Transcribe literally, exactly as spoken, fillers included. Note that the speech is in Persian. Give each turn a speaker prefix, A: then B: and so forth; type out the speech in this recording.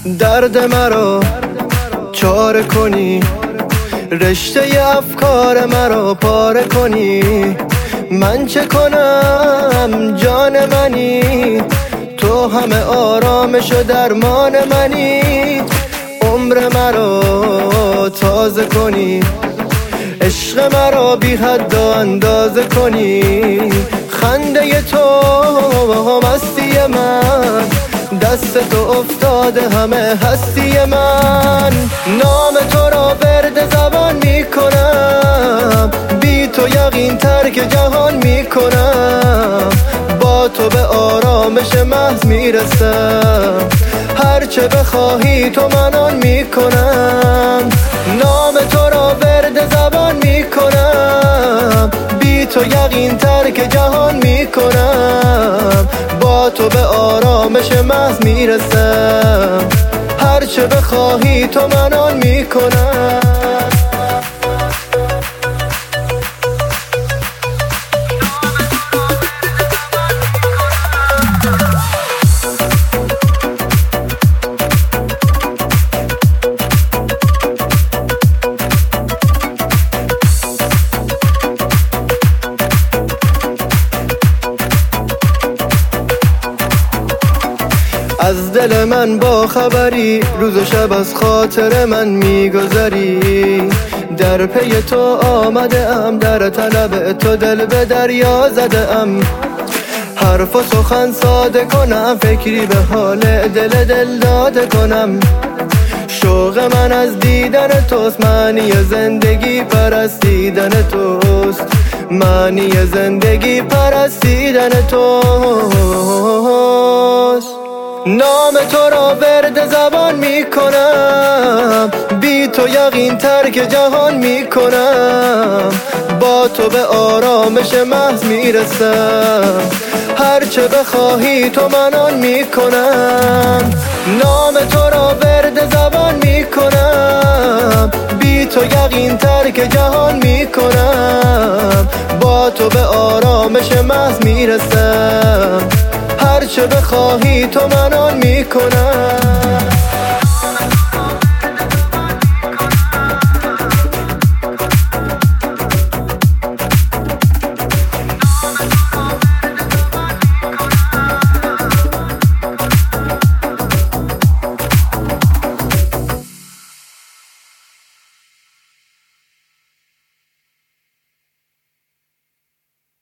A: درد مرا چاره کنی، رشته افکار مرا پاره کنی. من چه کنم جان منی، تو همه آرامش و درمان منی. عمر مرا تازه کنی، عشق مرا بی حد و اندازه کنی. خنده تو مستی من، دست تو افتاده همه هستی من. نام تو را ورد زبان می کنم، بی تو یقین ترک جهان می کنم. با تو به آرامش محض می رسم، هرچه بخواهی تو من آن می کنم. نام تو را ورد زبان می کنم، بی تو یقین ترک جهان می کنم. با تو به آرامش محض می رسم، هرچه بخواهی تو من آن می کنم. از دل من با خبری، روز و شب از خاطر من میگذری. در پی تو آمده ام، در طلب تو دل به دریا زده ام. حرف و سخن ساده کنم، فکری به حال دل دل داده کنم. شوق من از دیدن توست، معنی زندگی پرستیدن توست. معنی زندگی پرستیدن توست. نام تو را ورد زبان می کنم، بی تو یقین ترک جهان می کنم. با تو به آرامش محض می رسم، هرچه بخواهی تو من آن می کنم. نام تو را ورد زبان می کنم، بی تو یقین ترک جهان می کنم. با تو به آرامش محض می رسم، هرچه بخواهی تو من آن می کنم.